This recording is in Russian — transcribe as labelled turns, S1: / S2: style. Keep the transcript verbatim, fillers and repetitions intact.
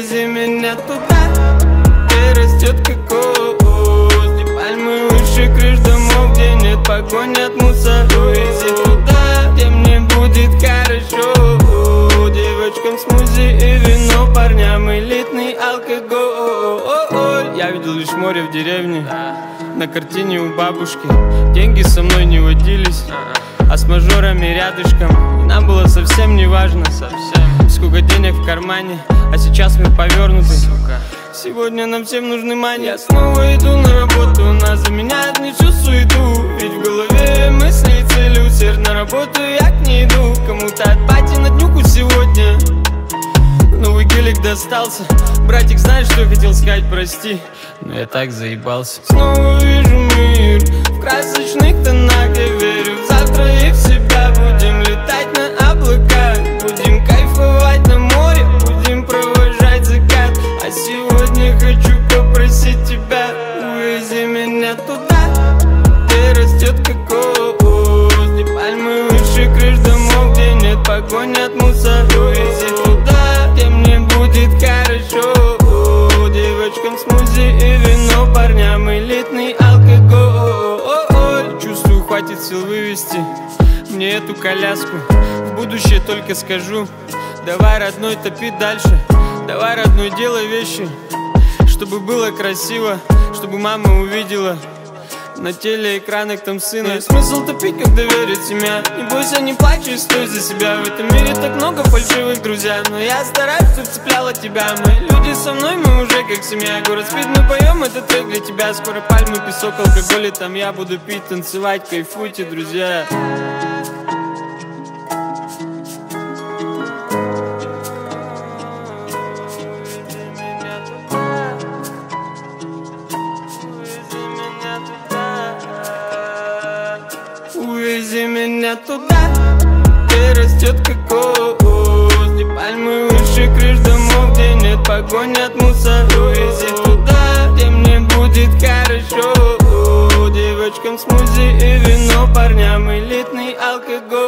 S1: Увези меня туда, где растет кокос, где пальмы выше крыш домов, где нет погони от мусора. Увези туда, где мне будет хорошо, девочкам смузи и вино, парням элитный алкоголь. Я видел лишь море в деревне, на картине у бабушки. Деньги со мной не водились, а с мажорами рядышком. И нам было совсем не важно, совсем, сколько денег в кармане. А сейчас мы повернуты, сука. Сегодня нам всем нужны мани. Я снова иду на работу, нас заменяет мне всю суету. Ведь в голове мысли и цели, усердно работаю, я к ней иду. Кому-то от пати на днюху сегодня новый гелик достался. Братик, знаешь, что хотел сказать, прости, но я так заебался. Снова вижу мир в красочных тонах. Я верю в завтра и в себя. Будем летать на облаках, будем кайфовать на море, будем провожать закат. А сегодня хочу попросить тебя, увези меня туда, где растет кокос, где пальмы выше крыш домов, где нет погони от мусора. Увези туда, где мне будет хорошо, девочкам смузи и вино, парням элитный алкоголь. Чувствую, хватит сил вывести мне эту коляску. В будущее только скажу: давай, родной, топи дальше. Давай, родной, делай вещи, чтобы было красиво, чтобы мама увидела на телеэкранах там сына. Нет смысл топить, когда верит семья. Не бойся, не плачь и стой за себя. В этом мире так много фальшивых, друзья, но я стараюсь, чтоб цепляла тебя. Мои люди со мной, мы уже как семья. Город спит, мы поем, это трек для тебя. Скоро пальмы, песок, алкоголь, и там я буду пить, танцевать. Кайфуйте, друзья. Увези меня туда, где растет кокос, где пальмы выше крыш домов, где нет погони от мусора. Увези туда, где мне будет хорошо, девочкам смузи и вино, парням элитный алкоголь.